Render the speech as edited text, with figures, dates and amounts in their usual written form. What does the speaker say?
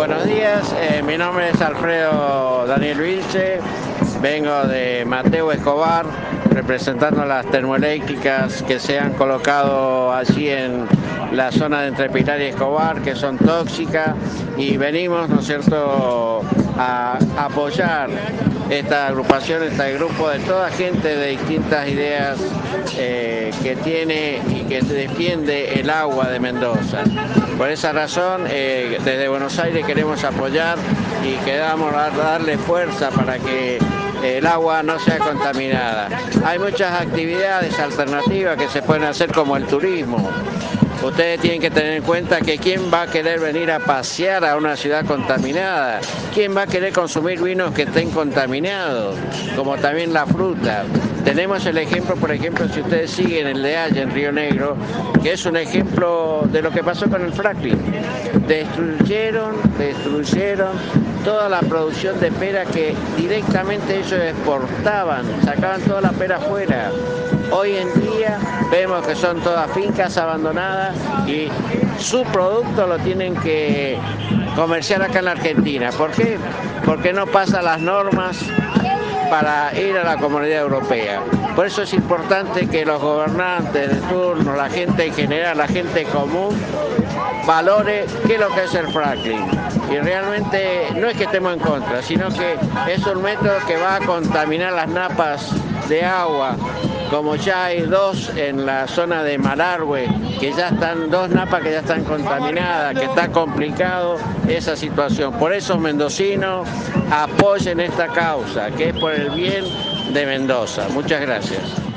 Buenos días, mi nombre es Alfredo Daniel Vilche, vengo de Mateo Escobar, representando a las termoeléctricas que se han colocado allí en la zona de entre Pilar y Escobar, que son tóxicas, y venimos, ¿no es cierto?, a apoyar esta agrupación, este grupo de toda gente de distintas ideas que tiene y que defiende el agua de Mendoza. Por esa razón, desde Buenos Aires queremos apoyar y queremos darle fuerza para que el agua no sea contaminada. Hay muchas actividades alternativas que se pueden hacer, como el turismo. Ustedes tienen que tener en cuenta que quién va a querer venir a pasear a una ciudad contaminada, quién va a querer consumir vinos que estén contaminados, como también la fruta. Tenemos el ejemplo, por ejemplo, si ustedes siguen el de Haya en Río Negro, que es un ejemplo de lo que pasó con el fracking. Destruyeron toda la producción de pera que directamente ellos exportaban, sacaban toda la pera afuera. Hoy en día vemos que son todas fincas abandonadas y su producto lo tienen que comerciar acá en la Argentina. ¿Por qué? Porque no pasa las normas para ir a la Comunidad Europea. Por eso es importante que los gobernantes de turno, la gente en general, la gente común, valore qué es lo que es el fracking. Y realmente no es que estemos en contra, sino que es un método que va a contaminar las napas de agua, como ya hay dos en la zona de Malargüe, que ya están, dos napas que ya están contaminadas, que está complicado esa situación. Por eso, mendocinos, apoyen esta causa, que es por el bien de Mendoza. Muchas gracias.